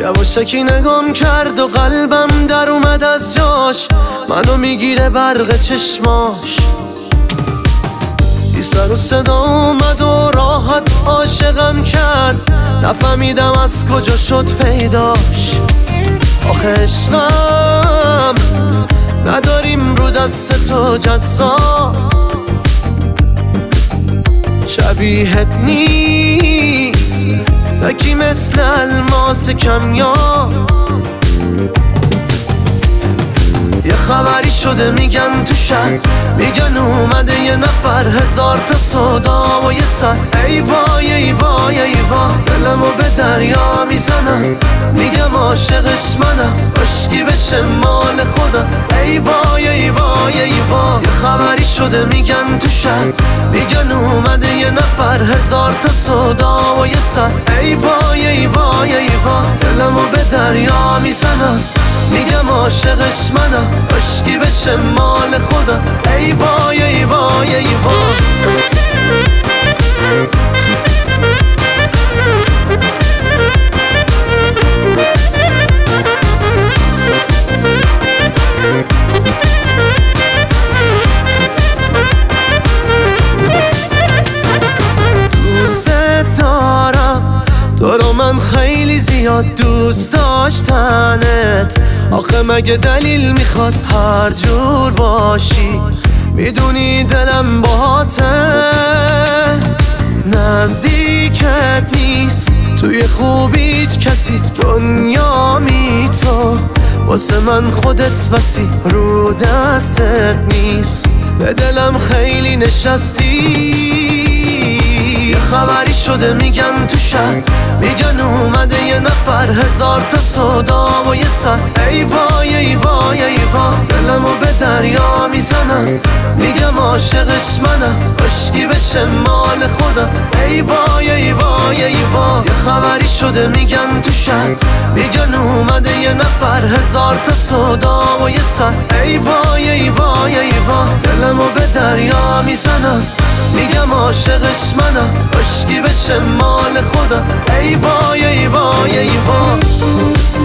یواشکی نگام کرد و قلبم در اومد از جاش، منو میگیره برق چشماش. بی سر و صدا اومد و راحت عاشقم کرد، نفهمیدم از کجا شد پیداش. آخه عشقم نداریم رو دست تو جزا، شبیهت نیست تکی مثل الماس کمیاب. یه خبری شده میگن تو شهر، میگن اومده یه نفر، هزار تا صدا و یه سر. ای وای ای وای ای وای، دلمو به دریا میزنم، میگم عاشقش منم، عشقی بشه مال خودم. ای وای ای وای ای وای، یه خبری شده میگن تو شهر، میگن اومده یه نفر، هزار تا صدا و یه سر. ای وای ای وای ای وای، دلمو به دریا میزنم، میگم عاشقش منم، عشقی بشه مال خودم. ای وای ای وای ای وای. دوست دارم تو رو، من خیلی زیاد دوست داشتنت. آخه مگه دلیل میخواد هر جور باشی؟ میدونی دلم باهاته، نزدیکت نیست توی خوبیت کسی، دنیا می تو واسه من خودت بسی، رو دستت نیست به دلم خیلی نشستی. یه خبری شده میگن تو شهر، میگن اومده یه نفر، هزار تا صدا و یه سر. ای وای ای وای ای وای، دلمو به دریا میزنم، میگم عاشقش منم، عشقی بشه مال خودم. ای وای ای وای ای وای، یه خبری شده میگن تو شهر، میگن اومده یه نفر، هزار تا صدا و یه سر. ای وای ای وای ای وای، دلمو به دریا میزنم، میگم عاشقش منم، عشقی بشه مال خودم. ای وای ای وای ای وای.